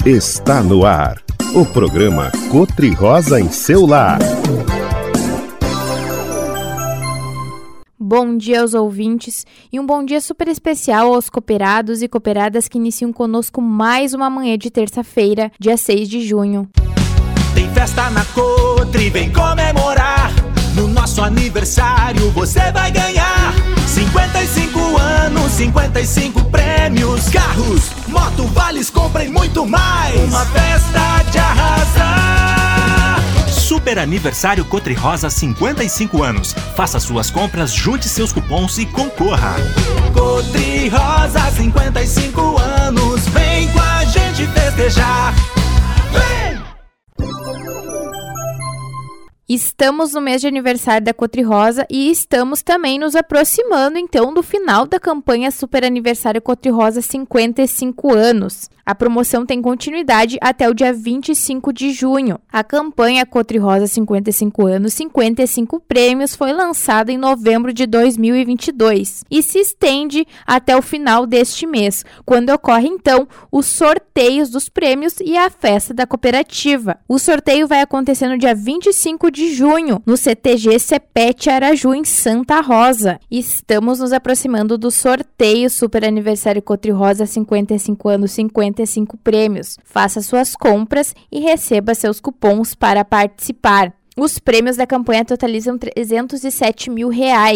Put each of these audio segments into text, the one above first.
Está no ar, o programa Cotri-Rosa em seu lar. Bom dia aos ouvintes e um bom dia super especial aos cooperados e cooperadas que iniciam conosco mais uma manhã de terça-feira, dia 6 de junho. Tem festa na Cotri, vem comemorar. No nosso aniversário você vai ganhar 55 anos, 55 prêmios, carros, moto, vales, compra e muito mais. Uma festa de arrasar. Super Aniversário Cotri-Rosa 55 anos. Faça suas compras, junte seus cupons e concorra. Cotri-Rosa 55 anos. Vem com a gente festejar. Vem! Estamos no mês de aniversário da Cotri-Rosa e estamos também nos aproximando, então, do final da campanha Super Aniversário Cotri-Rosa 55 anos. A promoção tem continuidade até o dia 25 de junho. A campanha Cotri-Rosa 55 anos, 55 prêmios foi lançada em novembro de 2022 e se estende até o final deste mês, quando ocorre, então, os sorteios dos prêmios e a festa da cooperativa. O sorteio vai acontecer no dia 25 de junho, no CTG Cepete Araju, em Santa Rosa. Estamos nos aproximando do sorteio Super Aniversário Cotri-Rosa 55 anos, 55 prêmios. Faça suas compras e receba seus cupons para participar. Os prêmios da campanha totalizam R$307 mil.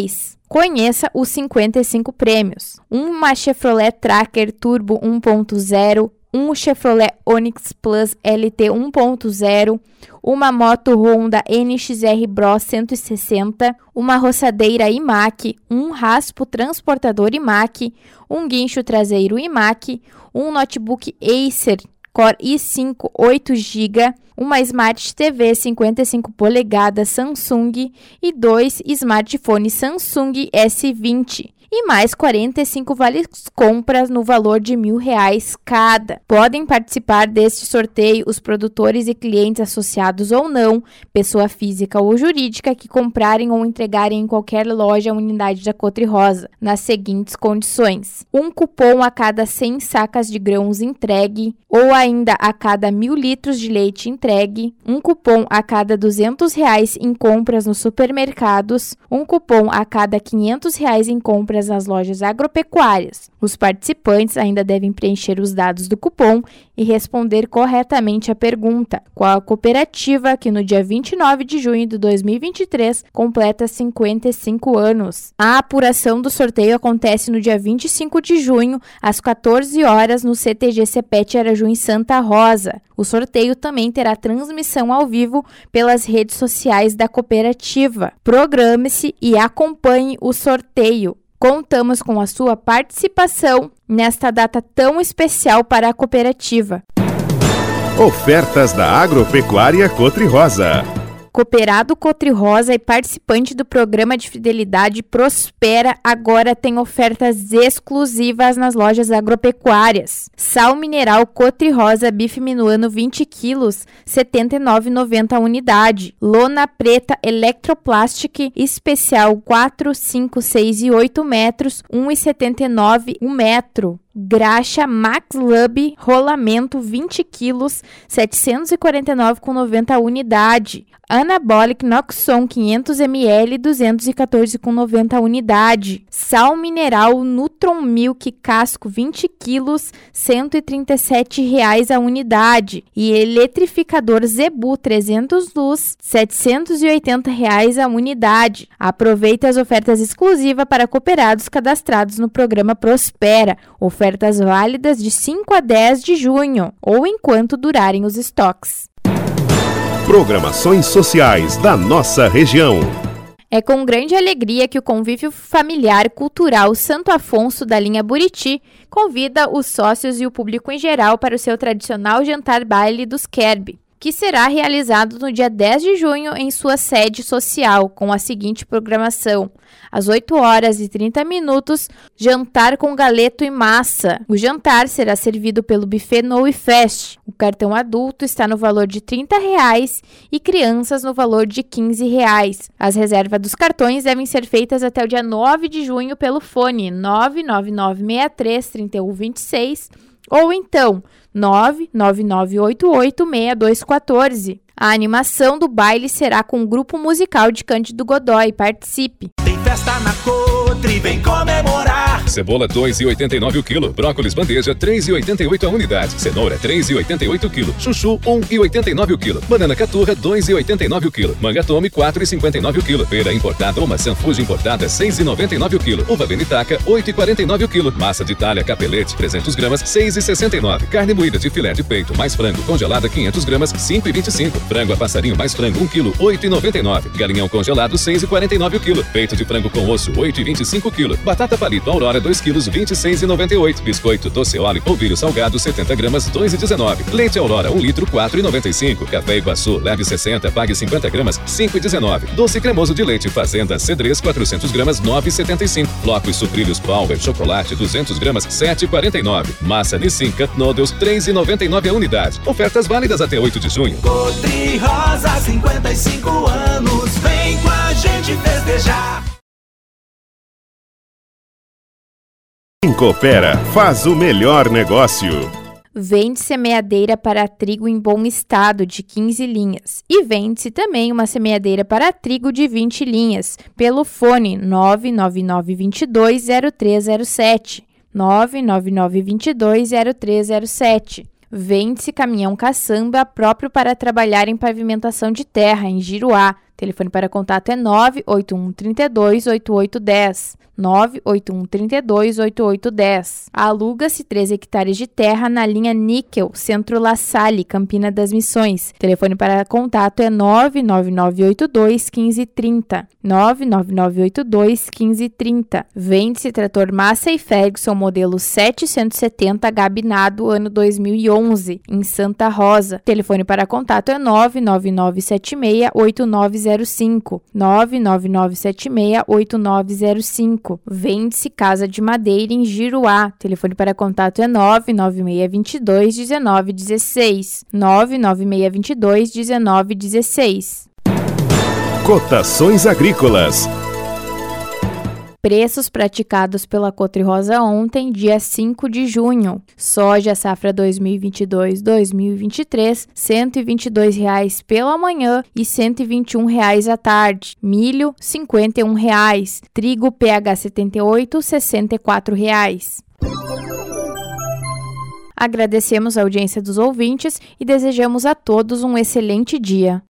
Conheça os 55 prêmios. Uma Chevrolet Tracker Turbo 1.0, um Chevrolet Onix Plus LT 1.0, uma moto Honda NXR Bros 160, uma roçadeira IMAC, um raspo transportador IMAC, um guincho traseiro IMAC, um notebook Acer Core i5 8GB, uma Smart TV 55 polegadas Samsung e 2 smartphones Samsung S20. E mais 45 vales compras no valor de R$1.000 cada. Podem participar deste sorteio os produtores e clientes associados ou não, pessoa física ou jurídica, que comprarem ou entregarem em qualquer loja ou unidade da Cotri-Rosa, nas seguintes condições: um cupom a cada 100 sacas de grãos entregue, ou ainda a cada 1.000 litros de leite entregue, um cupom a cada R$200 em compras nos supermercados, um cupom a cada R$500 em compras nas lojas agropecuárias. Os participantes ainda devem preencher os dados do cupom e responder corretamente a pergunta: qual a cooperativa que no dia 29 de junho de 2023 completa 55 anos? A apuração do sorteio acontece no dia 25 de junho, às 14 horas, no CTG Cepete Araju, em Santa Rosa. O sorteio também terá transmissão ao vivo pelas redes sociais da cooperativa. Programe-se e acompanhe o sorteio. Contamos com a sua participação nesta data tão especial para a cooperativa. Ofertas da Agropecuária Cotri-Rosa. Cooperado Cotri-Rosa e participante do programa de fidelidade Prospera agora tem ofertas exclusivas nas lojas agropecuárias. Sal mineral Cotri-Rosa bife minuano 20 quilos, R$ 79,90 a unidade. Lona preta Electroplastic especial 4, 5, 6 e 8 metros, R$ 1,79 o metro. Graxa Max Lub rolamento 20 quilos, R$ 749,90 a unidade. Anabolic Noxon 500 ml, R$ 214,90 a unidade. Sal mineral Nutron Milk casco 20 quilos, R$ 137,00 a unidade. E eletrificador Zebu 300 luz, R$ 780,00 a unidade. Aproveite as ofertas exclusivas para cooperados cadastrados no programa Prospera. Ofertas válidas de 5 a 10 de junho, ou enquanto durarem os estoques. Programações sociais da nossa região. É com grande alegria que o Convívio Familiar Cultural Santo Afonso da linha Buriti convida os sócios e o público em geral para o seu tradicional jantar baile dos Kerb, que será realizado no dia 10 de junho em sua sede social, com a seguinte programação: às 8h30, jantar com galeto e massa. O jantar será servido pelo buffet No Fest. O cartão adulto está no valor de R$ 30,00 e crianças no valor de R$ 15,00. As reservas dos cartões devem ser feitas até o dia 9 de junho pelo fone 999633126 ou então 999886214. A animação do baile será com o grupo musical de Cândido Godói. Participe! Tem festa na Cotri, vem comemorar. Cebola 2,89 o quilo, brócolis bandeja 3,88 a unidade, cenoura 3,88 o quilo, chuchu 1,89 o quilo, banana caturra 2,89 o quilo, manga tome 4,59 o quilo, pera importada ou maçã Fuji importada 6,99 o quilo, uva benitaca 8,49 o quilo, massa de Itália capelete 300 gramas 6,69, carne moída de filé de peito mais frango congelada 500 gramas 5,25, frango a passarinho mais frango 1 quilo 8,99, galinhão congelado 6,49 o quilo, peito de frango com osso 8,25 o quilo, batata palito Aurora 2 quilos 26,98, biscoito doce óleo polvilho salgado 70 gramas 2,19, leite Aurora 1 litro 4,95, café Iguaçu leve 60 pague 50 gramas 5,19, doce cremoso de leite Fazenda Cedrez 400 gramas 9,75, flocos sucrilhos Power chocolate 200 gramas 7,49, massa Nissin Cup Noodles 3,99 a unidade, ofertas válidas até 8 de junho. Cotri Rosa, 55 anos, vem com a gente festejar. Quem coopera faz o melhor negócio. Vende semeadeira para trigo em bom estado de 15 linhas e vende-se também uma semeadeira para trigo de 20 linhas pelo fone 999220307, 999220307. Vende-se caminhão caçamba próprio para trabalhar em pavimentação de terra em Giruá. Telefone para contato é 981328810. 981328810. Aluga-se 3 hectares de terra na linha Níquel, Centro La Salle, Campina das Missões. Telefone para contato é 999821530. 999821530. Vende-se trator Massey Ferguson modelo 770 gabinado ano 2011, em Santa Rosa. Telefone para contato é 999768905. 999768905. Vende-se casa de madeira em Giruá. Telefone para contato é 996221916. 996221916. Cotações agrícolas. Preços praticados pela Cotri Rosa ontem, dia 5 de junho. Soja safra 2022-2023, R$ 122,00 pela manhã e R$ 121,00 à tarde. Milho, R$ 51,00. Trigo PH 78, R$ 64,00. Agradecemos a audiência dos ouvintes e desejamos a todos um excelente dia.